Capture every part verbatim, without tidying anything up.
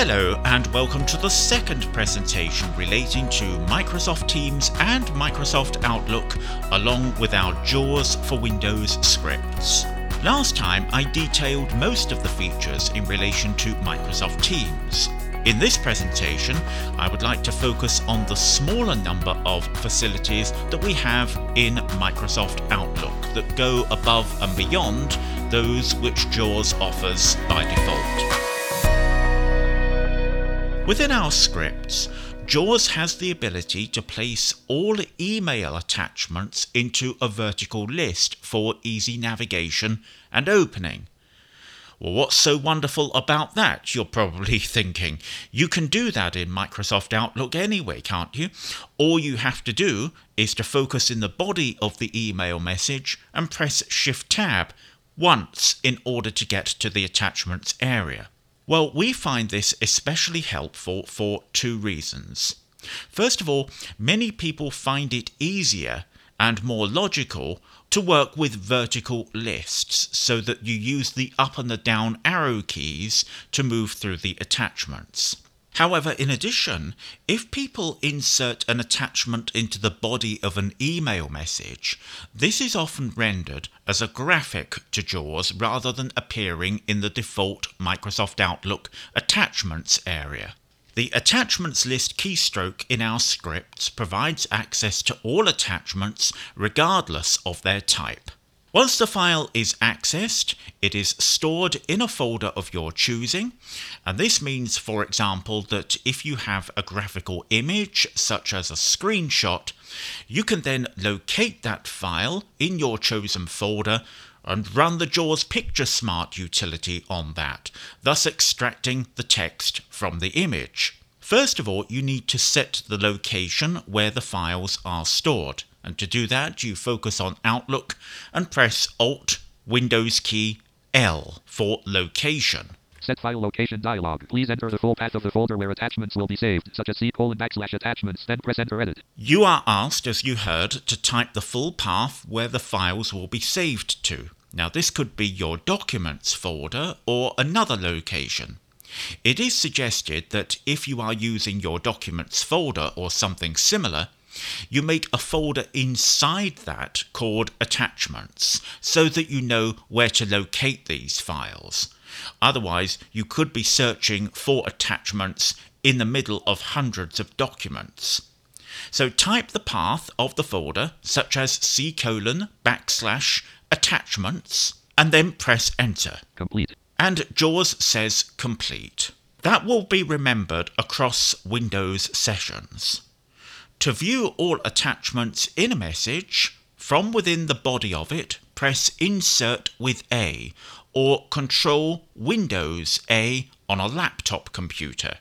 Hello and welcome to the second presentation relating to Microsoft Teams and Microsoft Outlook along with our JAWS for Windows scripts. Last time I detailed most of the features in relation to Microsoft Teams. In this presentation I would like to focus on the smaller number of facilities that we have in Microsoft Outlook that go above and beyond those which JAWS offers by default. Within our scripts, JAWS has the ability to place all email attachments into a vertical list for easy navigation and opening. Well, what's so wonderful about that, you're probably thinking? You can do that in Microsoft Outlook anyway, can't you? All you have to do is to focus in the body of the email message and press Shift-Tab once in order to get to the attachments area. Well, we find this especially helpful for two reasons. First of all, many people find it easier and more logical to work with vertical lists so that you use the up and the down arrow keys to move through the attachments. However, in addition, if people insert an attachment into the body of an email message, this is often rendered as a graphic to JAWS rather than appearing in the default Microsoft Outlook attachments area. The attachments list keystroke in our scripts provides access to all attachments regardless of their type. Once the file is accessed, it is stored in a folder of your choosing, and this means, for example, that if you have a graphical image, such as a screenshot, you can then locate that file in your chosen folder and run the JAWS Picture Smart utility on that, thus extracting the text from the image. First of all, you need to set the location where the files are stored. And to do that, you focus on Outlook and press Alt, Windows key, L for location. Set file location dialog. Please enter the full path of the folder where attachments will be saved, such as C colon backslash attachments, then press enter edit. You are asked, as you heard, to type the full path where the files will be saved to. Now this could be your Documents folder or another location. It is suggested that if you are using your Documents folder or something similar, you make a folder inside that called Attachments so that you know where to locate these files. Otherwise, you could be searching for attachments in the middle of hundreds of documents. So type the path of the folder, such as C colon backslash attachments, and then press enter. Complete. And JAWS says complete. That will be remembered across Windows sessions. To view all attachments in a message, from within the body of it, press Insert with A or Control Windows A on a laptop computer.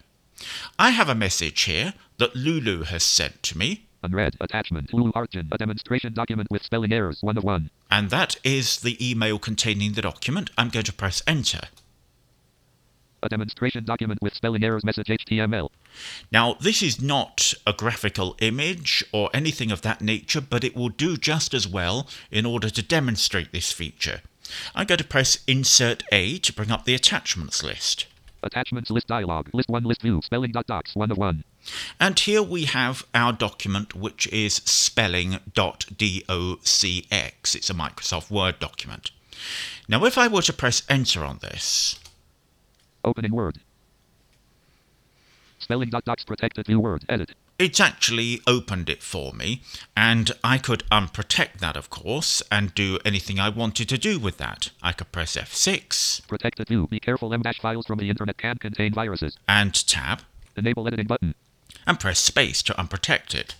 I have a message here that Lulu has sent to me. Unread attachment Lulu Arjun, a demonstration document with spelling errors one of one. And that is the email containing the document. I'm going to press enter. A demonstration document with spelling errors message H T M L. Now, this is not a graphical image or anything of that nature, but it will do just as well in order to demonstrate this feature. I'm going to press Insert A to bring up the attachments list. Attachments list dialog. List one list view. Spelling dot docs one of one. And here we have our document, which is spelling dot docx. It's a Microsoft Word document. Now, if I were to press enter on this, opening Word. Spelling dot docs protected view Word. Edit. It's actually opened it for me, and I could unprotect that, of course, and do anything I wanted to do with that. I could press F six. Protected view. Be careful, M- files from the internet can contain viruses. And tab. Enable editing button. And press space to unprotect it.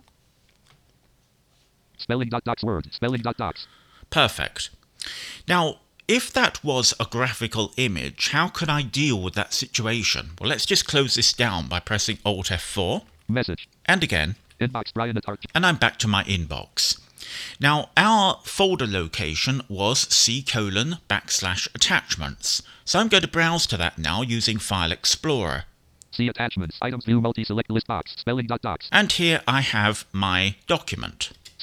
Spelling dot docs Word. Spelling dot docs. Perfect. Now, if that was a graphical image, how could I deal with that situation? Well, let's just close this down by pressing Alt F four. Message. And again. Inbox Brian at Arch. And I'm back to my inbox. Now, our folder location was C colon backslash attachments. So I'm going to browse to that now using File Explorer. See attachments. Items view multi-select list box. Spelling dot docs. And here I have my document.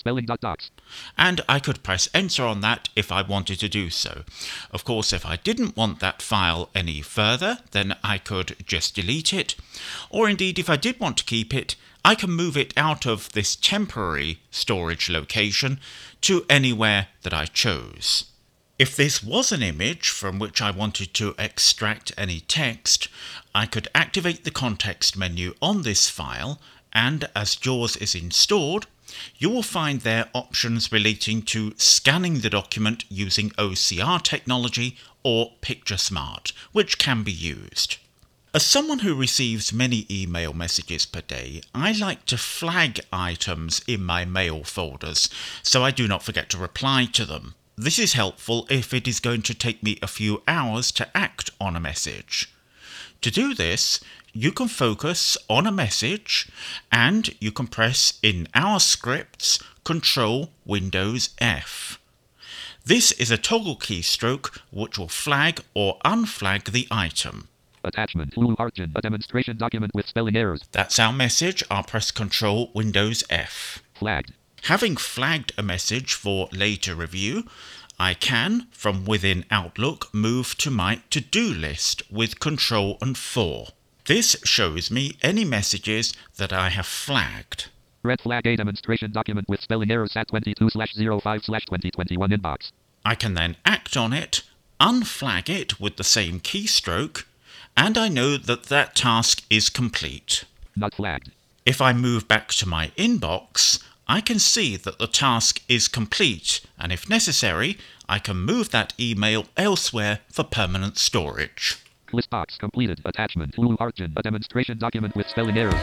spelling.docs. And I could press enter on that if I wanted to do so. Of course, if I didn't want that file any further, then I could just delete it. Or indeed, if I did want to keep it, I can move it out of this temporary storage location to anywhere that I chose. If this was an image from which I wanted to extract any text, I could activate the context menu on this file, and as JAWS is installed, you will find there options relating to scanning the document using O C R technology or PictureSmart, which can be used. As someone who receives many email messages per day, I like to flag items in my mail folders so I do not forget to reply to them. This is helpful if it is going to take me a few hours to act on a message. To do this, you can focus on a message and you can press in our scripts Control Windows F. This is a toggle keystroke which will flag or unflag the item. Attachment Lulu Arjun, a demonstration document with spelling errors. That's our message. I'll press Control Windows F. Flagged. Having flagged a message for later review, I can, from within Outlook, move to my to-do list with Control and four. This shows me any messages that I have flagged. Red flag a demonstration document with spelling errors at twenty-two slash oh five slash twenty twenty-one inbox. I can then act on it, unflag it with the same keystroke, and I know that that task is complete. Not flagged. If I move back to my inbox, I can see that the task is complete, and if necessary, I can move that email elsewhere for permanent storage. List box completed. Attachment Lulu Arjun, a demonstration document with spelling errors.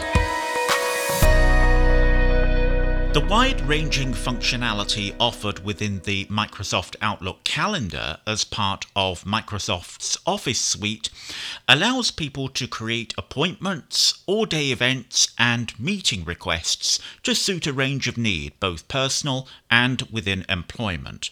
The wide-ranging functionality offered within the Microsoft Outlook calendar as part of Microsoft's Office suite allows people to create appointments, all-day events, and meeting requests to suit a range of need, both personal and within employment.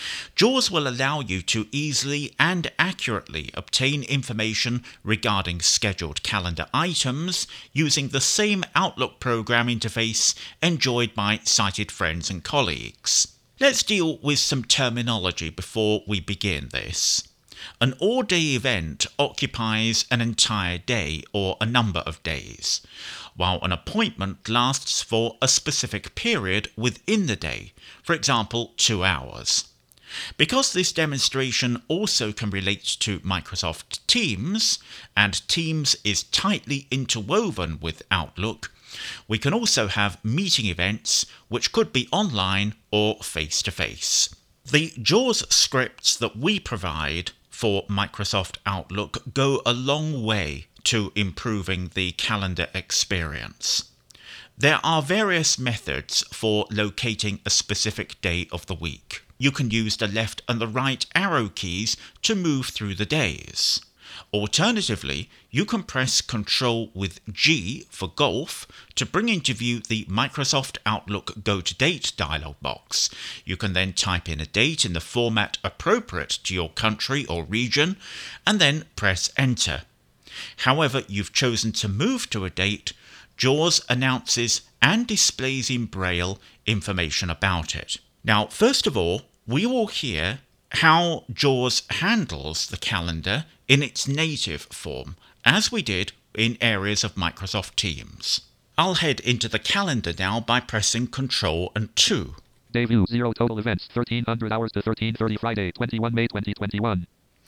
JAWS will allow you to easily and accurately obtain information regarding scheduled calendar items using the same Outlook program interface enjoyed by sighted friends and colleagues. Let's deal with some terminology before we begin this. An all-day event occupies an entire day or a number of days, while an appointment lasts for a specific period within the day, for example, two hours. Because this demonstration also can relate to Microsoft Teams, and Teams is tightly interwoven with Outlook, we can also have meeting events which could be online or face-to-face. The JAWS scripts that we provide for Microsoft Outlook go a long way to improving the calendar experience. There are various methods for locating a specific day of the week. You can use the left and the right arrow keys to move through the days. Alternatively, you can press Control with G for golf to bring into view the Microsoft Outlook Go to Date dialog box. You can then type in a date in the format appropriate to your country or region and then press Enter. However you've chosen to move to a date, JAWS announces and displays in Braille information about it. Now, first of all, we will hear how JAWS handles the calendar in its native form, as we did in areas of Microsoft Teams. I'll head into the calendar now by pressing Control and two. Day view, zero total events, thirteen hundred hours to thirteen thirty Friday, twenty-first of May twenty twenty-one.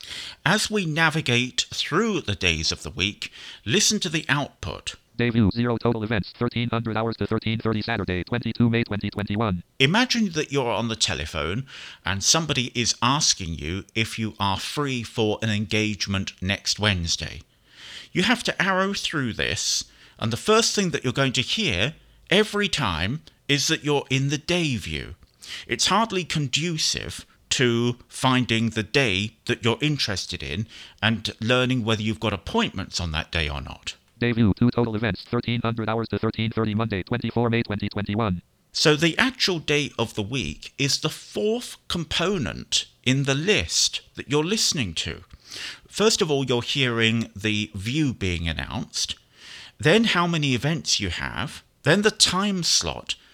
As we navigate through the days of the week, listen to the output. Day view, zero total events, thirteen hundred hours to thirteen thirty Saturday, twenty-second of May twenty twenty-one. Imagine that you're on the telephone and somebody is asking you if you are free for an engagement next Wednesday. You have to arrow through this, and the first thing that you're going to hear every time is that you're in the day view. It's hardly conducive to finding the day that you're interested in and learning whether you've got appointments on that day or not. Day view, two total events, thirteen hundred hours to thirteen thirty Monday, twenty-fourth of May twenty twenty-one. So the actual day of the week is the fourth component in the list that you're listening to. First of all, you're hearing the view being announced, then how many events you have, then the time slot,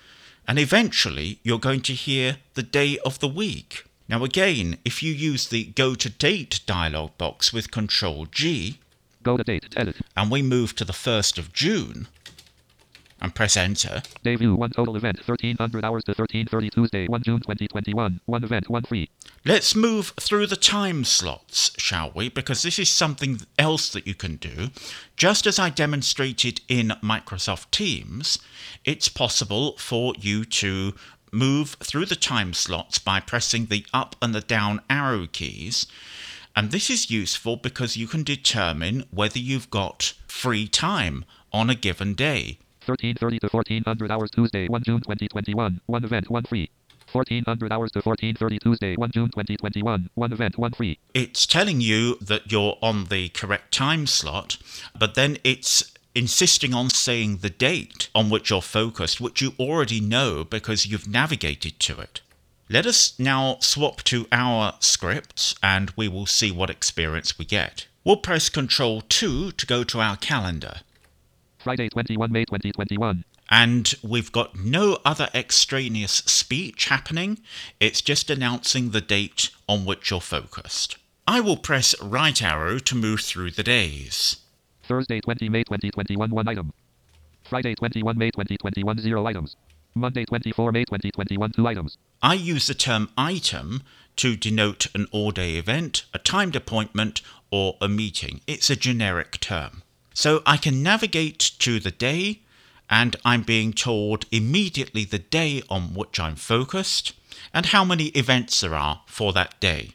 And eventually you're going to hear the day of the week. Now again, if you use the Go to Date dialog box with Control G, Go to Date, edit, and we move to the first of June, and press enter. Day view, one total event, thirteen hundred hours to thirteen thirty Tuesday, one June twenty twenty-one. One event, one free. Let's move through the time slots, shall we? Because this is something else that you can do. Just as I demonstrated in Microsoft Teams, it's possible for you to move through the time slots by pressing the up and the down arrow keys. And this is useful because you can determine whether you've got free time on a given day. thirteen thirty to fourteen hundred hours Tuesday, one June twenty twenty-one. One event, one free. fourteen hundred hours to fourteen thirty Tuesday, one June twenty twenty-one. One event, one free. It's telling you that you're on the correct time slot, but then it's insisting on saying the date on which you're focused, which you already know because you've navigated to it. Let us now swap to our scripts and we will see what experience we get. We'll press Control two to go to our calendar. Friday, twenty-first May twenty twenty-one. And we've got no other extraneous speech happening. It's just announcing the date on which you're focused. I will press right arrow to move through the days. Thursday, twentieth May twenty twenty-one, one item. Friday, twenty-first May twenty twenty-one, zero items. Monday, twenty-fourth May twenty twenty-one, two items. I use the term item to denote an all-day event, a timed appointment, or a meeting. It's a generic term. So I can navigate to the day, and I'm being told immediately the day on which I'm focused and how many events there are for that day.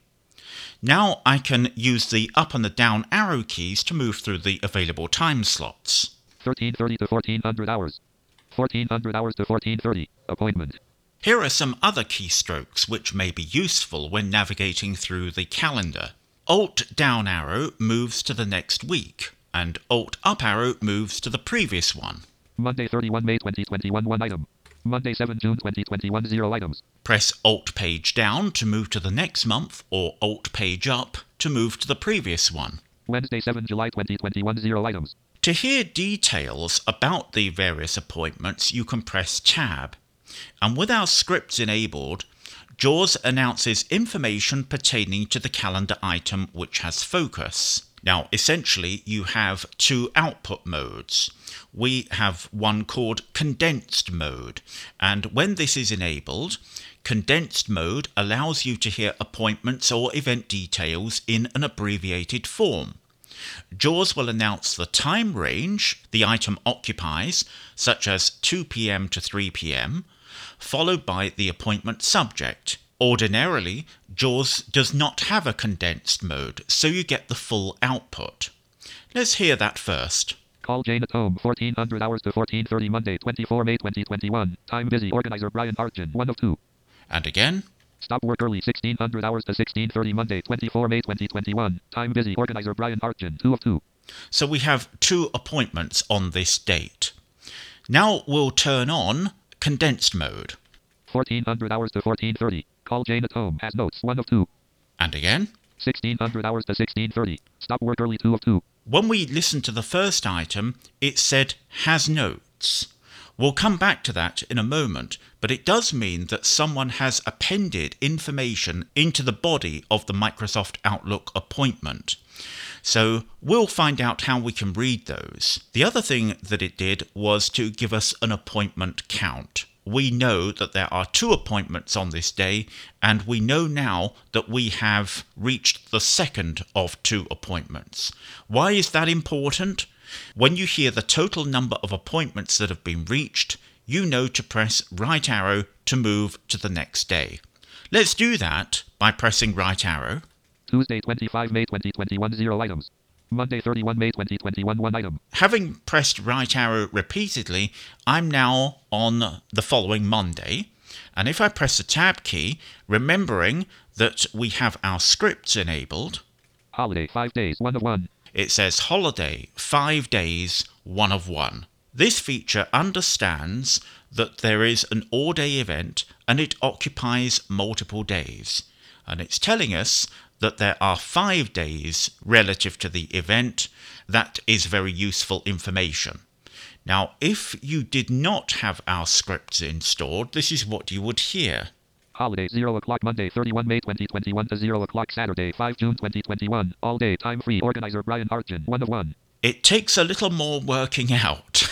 Now I can use the up and the down arrow keys to move through the available time slots. thirteen thirty to fourteen hundred hours. fourteen hundred hours to fourteen thirty. Appointment. Here are some other keystrokes which may be useful when navigating through the calendar. Alt down arrow moves to the next week, and Alt up arrow moves to the previous one. Monday, thirty-first May twenty twenty-one, one item. Monday, seventh June twenty twenty-one, zero items. Press Alt page down to move to the next month, or Alt page up to move to the previous one. Wednesday, seventh July twenty twenty-one, zero items. To hear details about the various appointments, you can press Tab. And with our scripts enabled, JAWS announces information pertaining to the calendar item which has focus. Now, essentially, you have two output modes. We have one called condensed mode, and when this is enabled, condensed mode allows you to hear appointments or event details in an abbreviated form. JAWS will announce the time range the item occupies, such as two p.m. to three p.m., followed by the appointment subject. Ordinarily, JAWS does not have a condensed mode, so you get the full output. Let's hear that first. Call Jane at home, fourteen hundred hours to fourteen thirty Monday, twenty-fourth May twenty twenty-one. Time busy. Organizer Brian Argent, one of two. And again. Stop work early, sixteen hundred hours to sixteen thirty Monday, twenty-fourth May twenty twenty-one. Time busy. Organizer Brian Argent, two of two. So we have two appointments on this date. Now we'll turn on condensed mode. fourteen hundred hours to fourteen thirty. Call Jane at home. Has notes, one of two. And again. sixteen hundred hours to sixteen thirty. Stop work early, two of two. When we listened to the first item, it said has notes. We'll come back to that in a moment, but it does mean that someone has appended information into the body of the Microsoft Outlook appointment. So we'll find out how we can read those. The other thing that it did was to give us an appointment count. We know that there are two appointments on this day, and we know now that we have reached the second of two appointments. Why is that important? When you hear the total number of appointments that have been reached, you know to press right arrow to move to the next day. Let's do that by pressing right arrow. Tuesday, twenty-fifth May twenty twenty-one, zero items. Monday, thirty-first May twenty twenty-one, one item. Having pressed right arrow repeatedly, I'm now on the following Monday. And if I press the tab key, remembering that we have our scripts enabled. Holiday, five days, one of one. It says holiday, five days, one of one. This feature understands that there is an all-day event and it occupies multiple days. And it's telling us that there are five days relative to the event. That is very useful information. Now, if you did not have our scripts installed, this is what you would hear. Holiday, zero o'clock Monday, thirty-first May twenty twenty-one to zero o'clock Saturday, fifth June twenty twenty-one. All day, time free. Organizer Brian Hartgen, one of one. It takes a little more working out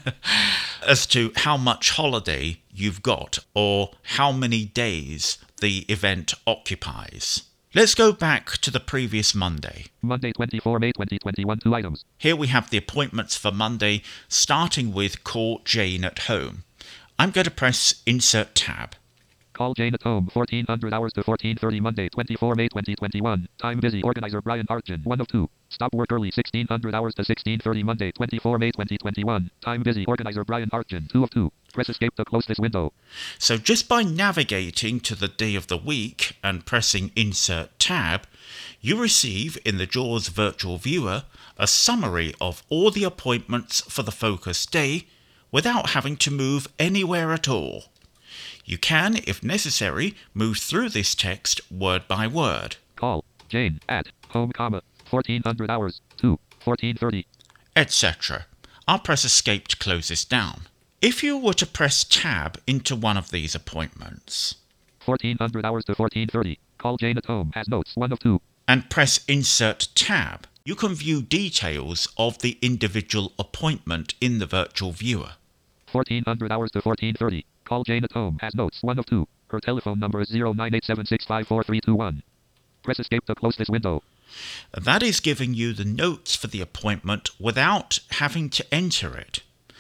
as to how much holiday you've got or how many days the event occupies. Let's go back to the previous Monday. Monday, twenty-fourth May twenty twenty-one, two items. Here we have the appointments for Monday, starting with Call Jane at Home. I'm going to press Insert Tab. Call Jane at Home, fourteen hundred hours to fourteen thirty Monday, twenty-fourth May twenty twenty-one. Time busy. Organizer Brian Hartgen, one of two. Stop work early, sixteen hundred hours to sixteen thirty Monday, twenty-fourth May twenty twenty-one. Time busy. Organizer Brian Hartgen, two of two. Press Escape to close this window. So just by navigating to the day of the week and pressing Insert Tab, you receive in the JAWS Virtual Viewer a summary of all the appointments for the focus day without having to move anywhere at all. You can, if necessary, move through this text word by word. Call Jane at home, comma, fourteen hundred hours to fourteen thirty, et cetera. I'll press Escape to close this down. If you were to press Tab into one of these appointments, fourteen hundred hours to fourteen thirty, Call Jane at Home has notes, one of two, and press Insert Tab, you can view details of the individual appointment in the virtual viewer. fourteen hundred hours to fourteen thirty. Call Jane at Home has notes, one of two. Her telephone number is zero nine eight seven six five four three two one. Press Escape to close this window. That is giving you the notes for the appointment without having to enter it.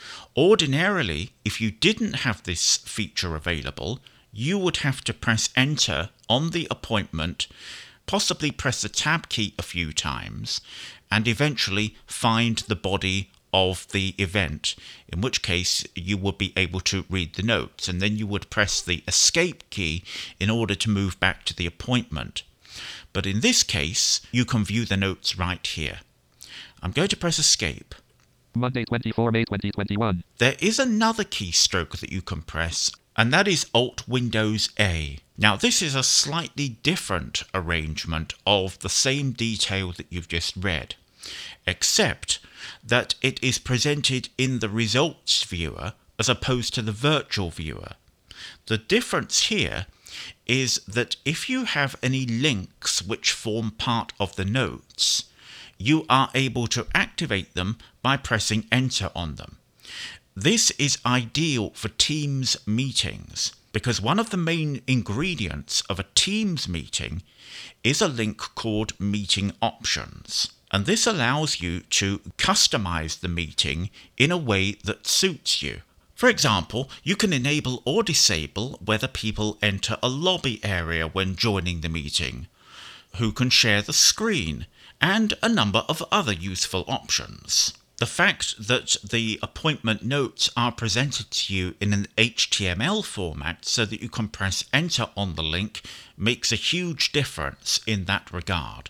Ordinarily, if you didn't have this feature available, you would have to press Enter on the appointment, possibly press the Tab key a few times, and eventually find the body of the event, in which case you would be able to read the notes, and then you would press the Escape key in order to move back to the appointment. But in this case, you can view the notes right here. I'm going to press Escape. Monday, twenty-fourth May twenty twenty-one. There is another keystroke that you can press, and that is Alt Windows A. Now this is a slightly different arrangement of the same detail that you've just read, except that it is presented in the results viewer as opposed to the virtual viewer. The difference here is that if you have any links which form part of the notes, you are able to activate them by pressing Enter on them. This is ideal for Teams meetings because one of the main ingredients of a Teams meeting is a link called Meeting Options. And this allows you to customize the meeting in a way that suits you. For example, you can enable or disable whether people enter a lobby area when joining the meeting, who can share the screen, and a number of other useful options. The fact that the appointment notes are presented to you in an H T M L format so that you can press Enter on the link makes a huge difference in that regard.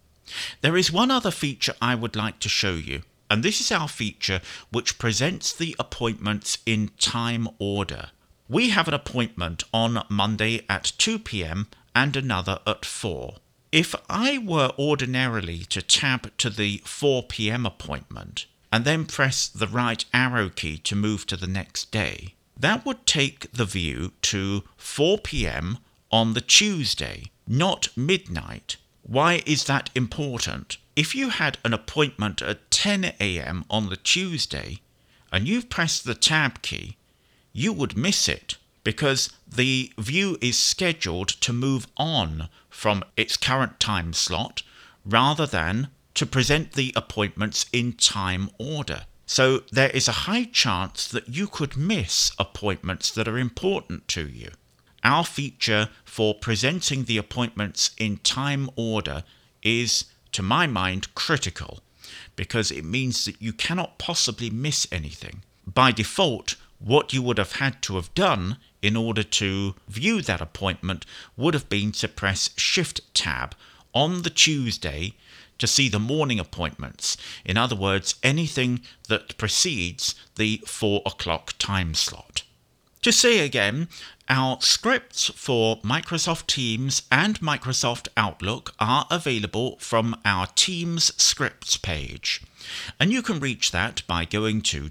There is one other feature I would like to show you, and this is our feature which presents the appointments in time order. We have an appointment on Monday at two p m and another at four. If I were ordinarily to tab to the four p m appointment and then press the right arrow key to move to the next day, that would take the view to four p m on the Tuesday, not midnight. Why is that important? If you had an appointment at ten a m on the Tuesday and you've pressed the Tab key, you would miss it because the view is scheduled to move on from its current time slot rather than to present the appointments in time order. So there is a high chance that you could miss appointments that are important to you. Our feature for presenting the appointments in time order is, to my mind, critical because it means that you cannot possibly miss anything. By default, what you would have had to have done in order to view that appointment would have been to press Shift-Tab on the Tuesday to see the morning appointments. In other words, anything that precedes the four o'clock time slot. To say again, our scripts for Microsoft Teams and Microsoft Outlook are available from our Teams scripts page. And you can reach that by going to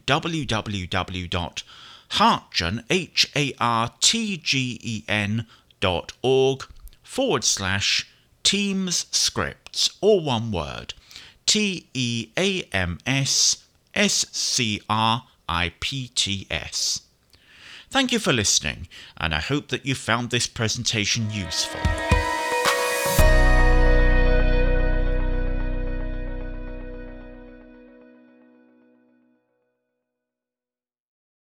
www.hartgen, H A R T G E N dot org forward slash Teams scripts, all one word, T E A M S S C R I P T S. Thank you for listening, and I hope that you found this presentation useful.